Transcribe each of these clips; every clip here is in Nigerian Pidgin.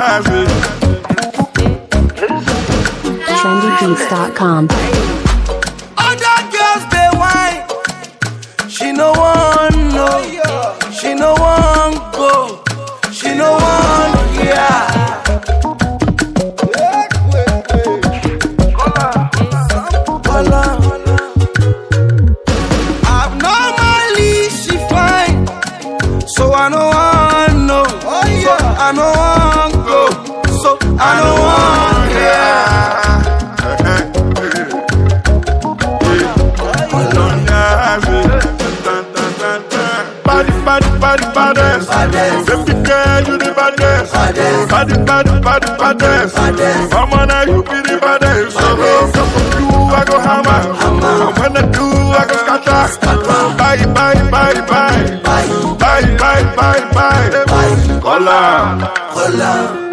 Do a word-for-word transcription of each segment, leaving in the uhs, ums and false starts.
trendy beats dot com. Other girls they whine, she no want no, she no want go, she no want yeah. Abnormally she fine, so I no want no, so I no want go, so I no want yeah. Body, body, body, baddest. Baby girl, you the baddest. Body, body, body, baddest. Come on now, you be the baddest. So, so for you, I go hammer. And when I do, I go scatter. Bye, bye, bye, bye. Bye, bye, bye, bye. Hola. Hola.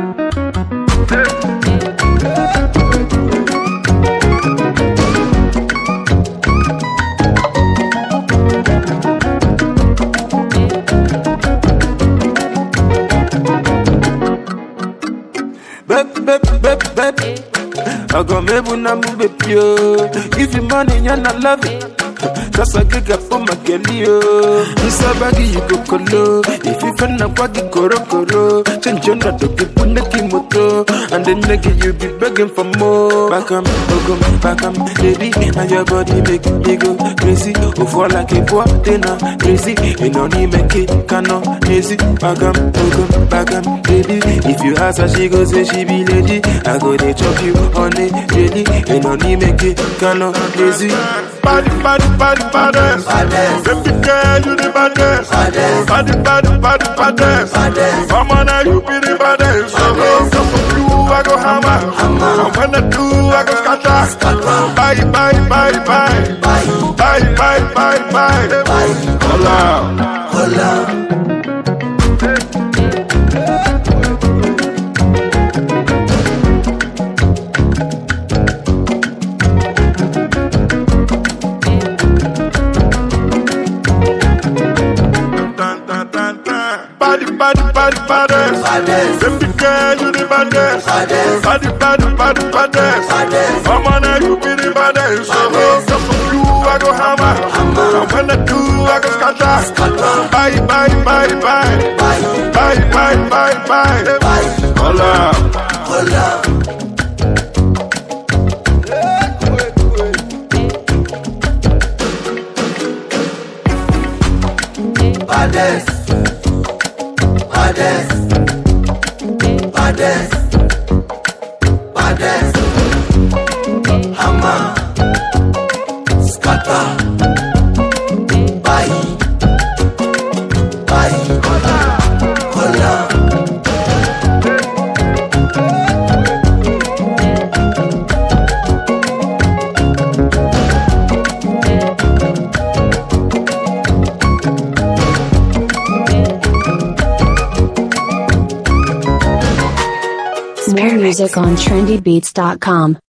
I go me when I'm with you. Give you money and I love it. Cause I get up for my girl. This a baggy you go colo. If you find a baggy koro koro, change your not to keep on the kimoto. And then nigga you be begging for more. Back up, back up, baby. And your body make me go crazy. Oh, fall like a boy, dinner crazy. And only make it cano easy. Back up, back up, baby. If you ask her, she go say she be lady. I go they chop you on it, really. And only make it cano easy. Body, body, body, baddest. Baby girl, you the baddest. Body, body, body, baddest. Come on now, you be the baddest. So, so for you, I go hammer. And when I do, I go scatter. Bye, bye, bye, bye. Bye, bye, bye, bye. Hola. Hola. Body, body, body, baddest. Baby girl, you the baddest. Body, body, body, baddest. Come on now, you be the baddest. So, so for you, I go hammer. And when I do, I go scatter. Bye, bye, bye, bye. Bye, bye, bye, bye. Hola. Hola. Baddest. Baddest, baddest, baddest, hammer, scatter, bye, bye, hola, hola. More music on trendy beats dot com.